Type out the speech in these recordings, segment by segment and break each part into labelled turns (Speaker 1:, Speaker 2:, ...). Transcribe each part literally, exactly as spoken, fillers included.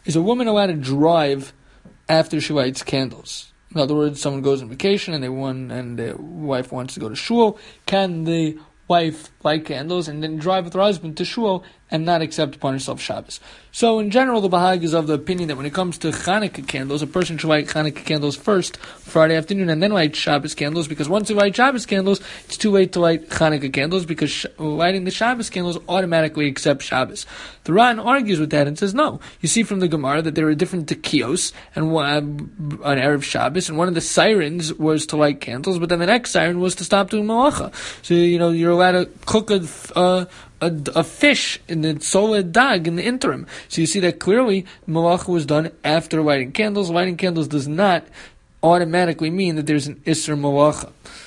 Speaker 1: is a woman allowed to drive after she lights candles? In other words, someone goes on vacation and they want, and the wife wants to go to shul. Can the wife light candles and then drive with her husband to shul and not accept upon herself Shabbos? So in general, the Bahag is of the opinion that when it comes to Chanukah candles, a person should light Chanukah candles first, Friday afternoon, and then light Shabbos candles, because once you light Shabbos candles, it's too late to light Chanukah candles, because sh- lighting the Shabbos candles automatically accepts Shabbos. The Ran argues with that and says, no. You see from the Gemara that there are different tekios and one, uh, on Erev Shabbos, and one of the sirens was to light candles, but then the next siren was to stop doing malacha. So, you know, you're allowed to cook a... Uh, A, a fish in the solid dag in the interim. So you see that clearly malacha was done after lighting candles. Lighting candles does not automatically mean that there's an Isser malacha.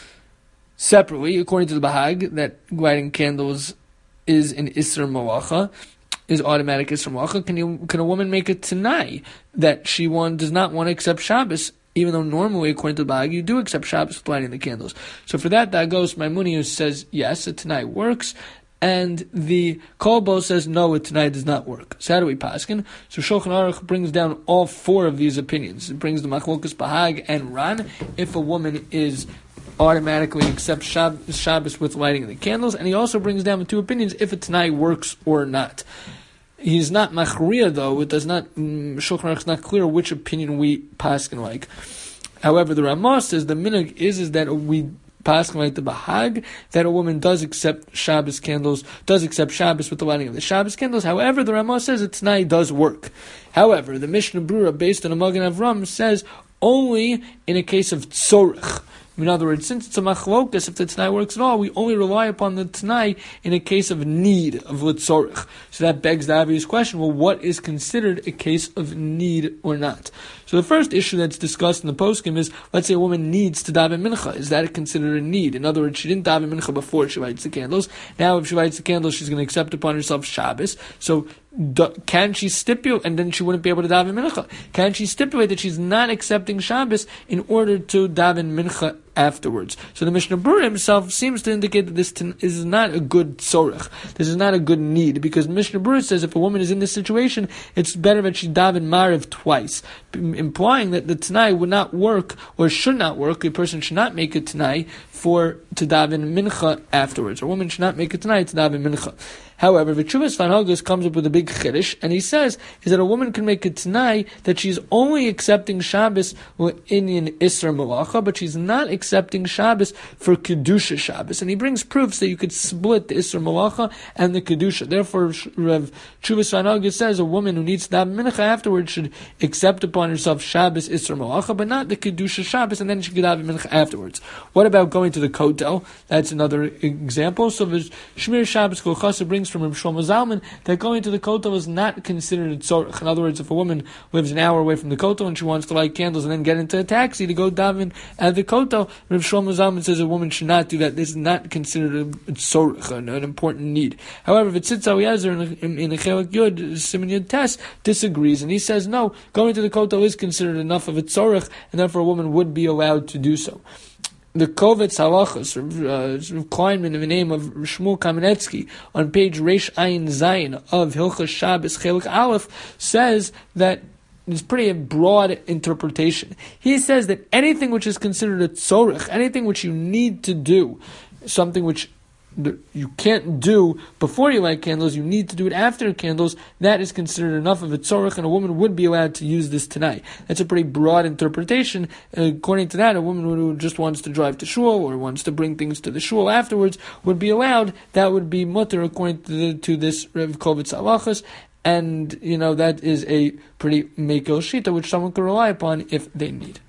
Speaker 1: Separately, according to the Bahag, that lighting candles is an Isser malacha, is automatic Isser malacha. Can you can a woman make a tanai that she want, does not want to accept Shabbos, even though normally, according to the Bahag, you do accept Shabbos with lighting the candles? So for that, Dagos Maimonius says yes, a tanai works. And the Kolbo says no, it tonight does not work. So how do we paskin? So Shulchan Aruch brings down all four of these opinions. It brings the Machlokas Bahag and Ran. If a woman is automatically accepts Shab- Shabbos with lighting the candles, and he also brings down the two opinions if it tonight works or not. He's not machriya though. It does not. Um, Shulchan Aruch is not clear which opinion we paskin like. However, the Ramah says the minhag is is that we Paskin like the Bahag, that a woman does accept Shabbos candles, does accept Shabbos with the lighting of the Shabbos candles. However, the Ramah says that Tanai does work. However, the Mishnah Brura, based on a Magen Avram, says only in a case of tzorich. In other words, since it's a machlokas, if the Tanai works at all, we only rely upon the Tanai in a case of need, of litzorich. So that begs the obvious question, well, what is considered a case of need or not? So the first issue that's discussed in the poskim is, let's say a woman needs to daven mincha. Is that considered a need? In other words, she didn't daven mincha before she lights the candles. Now if she lights the candles, she's going to accept upon herself Shabbos. So do, can she stipulate, and then she wouldn't be able to daven mincha. Can she stipulate that she's not accepting Shabbos in order to daven mincha afterwards? So the Mishnah Berurah himself seems to indicate that this is not a good tzorech. This is not a good need, because Mishnah Berurah says if a woman is in this situation, it's better that she daven Mariv twice, implying that the Tanai would not work, or should not work. A person should not make a Tanai for to daven mincha afterwards. A woman should not make a Tanai to daven mincha. However, Vitshuvas Van Hogus comes up with a big chiddush, and he says is that a woman can make a Tanai that she's only accepting Shabbos in an Isser Malacha, but she's not accepting Shabbos for Kedusha Shabbos. And he brings proofs that you could split the Isser Malacha and the Kedusha. Therefore, Rav Vitshuvas Van Hogus says a woman who needs to daven mincha afterwards should accept upon herself Shabbos Isser Malacha, but not the Kedusha Shabbos, and then she could daven mincha afterwards. What about going to the Kotel? That's another example. So the Shmir Shabbos Kol Chassid brings from Reb Shlomo Zalman that going to the Kotel is not considered a tzorech. In other words, if a woman lives an hour away from the Kotel and she wants to light candles and then get into a taxi to go daven at the Kotel, Reb Shlomo Zalman says a woman should not do that. This is not considered a tzorech, an, an important need. However, Vitzitz Eliezer in, in the Chelik Yud, Siman Yud Tes, disagrees, and he says no, going to the Kotel is considered enough of a tzorech, and therefore a woman would be allowed to do so. The Kovetz Halachos, uh, Kleinman in the name of Shmuel Kamenetsky, on page Reish Ayin Zayin of Hilchos Shabbos Chelik Aleph, says that it's pretty a broad interpretation. He says that anything which is considered a tzorech, anything which you need to do, something which you can't do before you light candles, you need to do it after candles, that is considered enough of a tzorech, and a woman would be allowed to use this tonight. That's a pretty broad interpretation. According to that, a woman who just wants to drive to shul or wants to bring things to the shul afterwards would be allowed. That would be mutter according to, the, to this Rev Kovetz Halachos, and you know that is a pretty mekel shita which someone could rely upon if they need.